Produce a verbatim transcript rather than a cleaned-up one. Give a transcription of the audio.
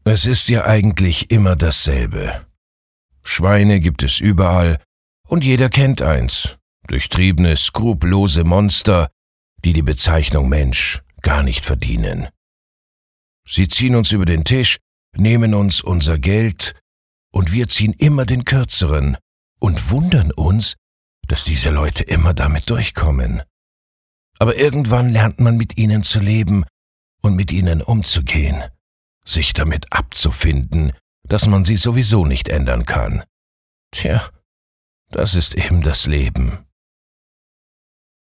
Es ist ja eigentlich immer dasselbe. Schweine gibt es überall, und jeder kennt eins, durchtriebene, skrupellose Monster, die die Bezeichnung Mensch gar nicht verdienen. Sie ziehen uns über den Tisch, nehmen uns unser Geld, und wir ziehen immer den Kürzeren und wundern uns, dass diese Leute immer damit durchkommen. Aber irgendwann lernt man mit ihnen zu leben und mit ihnen umzugehen, sich damit abzufinden, dass man sie sowieso nicht ändern kann. Tja, das ist eben das Leben.